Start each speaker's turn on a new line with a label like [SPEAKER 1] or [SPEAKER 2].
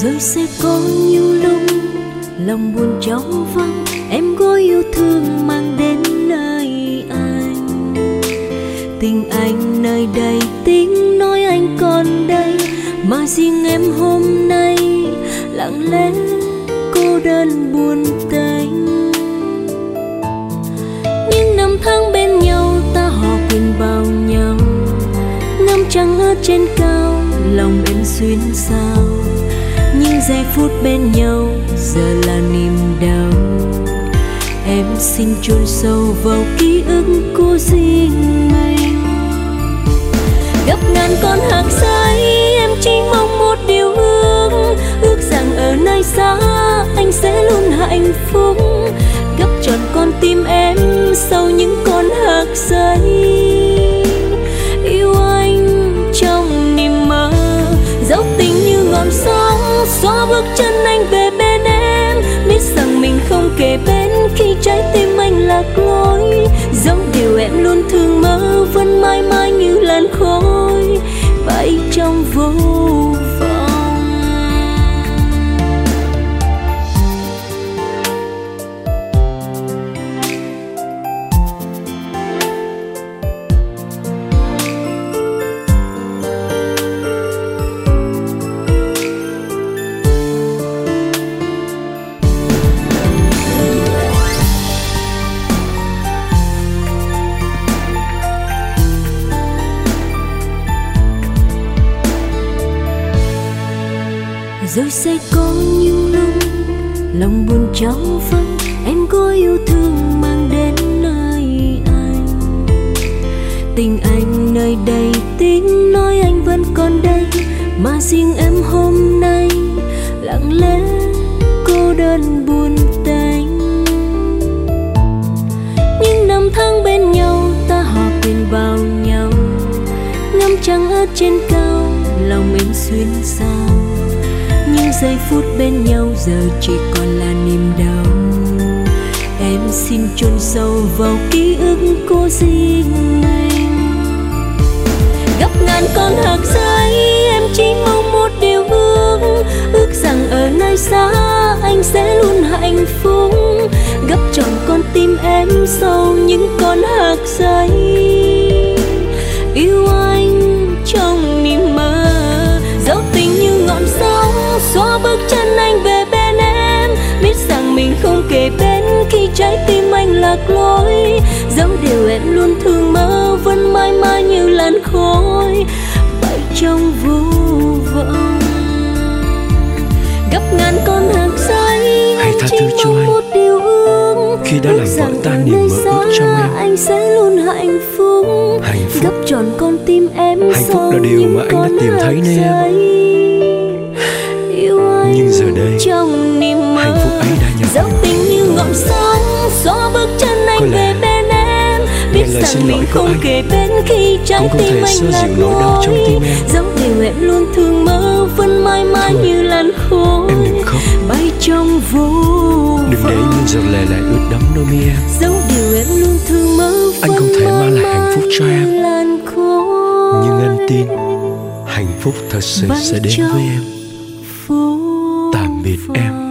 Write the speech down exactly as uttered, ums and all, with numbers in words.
[SPEAKER 1] Rồi sẽ có nhiều lúc lòng buồn trống vắng, em có yêu thương mang đến nơi anh. Tình anh nơi đây, tiếng nói anh còn đây, mà riêng em hôm nay lặng lẽ cô đơn buồn tênh. Những năm tháng bên nhau ta hòa quyện vào nhau, ngắm trăng ở trên cao lòng em xuyên sao. Những giây phút bên nhau giờ là niềm đau, em xin chôn sâu vào ký ức của riêng mình. Gấp ngàn con hạt rơi em chỉ mong một điều ước, ước rằng ở nơi xa anh sẽ luôn hạnh phúc. Gấp trọn con tim em sau những con hạt rơi, yêu anh trong niềm mơ. Dẫu tình như ngọn sóng xóa bước chân anh về bên em, biết rằng mình không kề bên khi trái tim anh lạc lối. Dẫu điều em luôn thương mơ vẫn mãi mãi như làn khói bay trong vô vọng. Rồi sẽ có những lúc lòng buồn trống vắng, em có yêu thương mang đến nơi anh. Tình anh nơi đây, tiếng nói anh vẫn còn đây, mà riêng em hôm nay lặng lẽ cô đơn buồn tênh. Những năm tháng bên nhau ta hòa quyện vào nhau, ngắm trăng ở trên cao lòng em xuyên sao. Những giây phút bên nhau giờ chỉ còn là niềm đau, em xin chôn sâu vào ký ức của riêng mình. Gấp ngàn con hạt rơi em chỉ mong một điều ước, ước rằng ở nơi xa anh sẽ luôn hạnh phúc. Gấp trọn con tim em sau những con hạt rơi, yêu anh trong niềm mơ. Dẫu tình như ngọn sóng xóa bước chân anh về bên em, biết rằng mình không kề bên khi trái tim anh lạc lối. Dẫu điều em luôn thương mơ vẫn mãi mãi như làn khói bay trong vô vọng. Gấp ngàn con hạt rơi
[SPEAKER 2] hãy tha thứ cho anh
[SPEAKER 1] một điều ước,
[SPEAKER 2] khi đã làm vỡ tan niềm mơ ước trong em.
[SPEAKER 1] Anh sẽ luôn hạnh phúc,
[SPEAKER 2] hạnh phúc
[SPEAKER 1] gấp trọn con tim em.
[SPEAKER 2] Hạnh phúc là điều mà anh đã tìm thấy nên em. Nhưng giờ đây hạnh phúc ấy đã nhập
[SPEAKER 1] dẫu tình như ngọn sóng xóa bước chân anh về bên em, biết rằng mình không kề bên khi trái tim anh lạc lối. Dẫu điều em luôn thương mơ vẫn mãi mãi như làn khói bay trong vô vọng.
[SPEAKER 2] Đừng để những giọt lệ lại ướt đẫm đôi mi em.
[SPEAKER 1] Dẫu điều em luôn thương mơ
[SPEAKER 2] anh không thể mang lại hạnh phúc cho em, nhưng anh tin hạnh phúc thật sự sẽ đến với em. Tạm biệt em.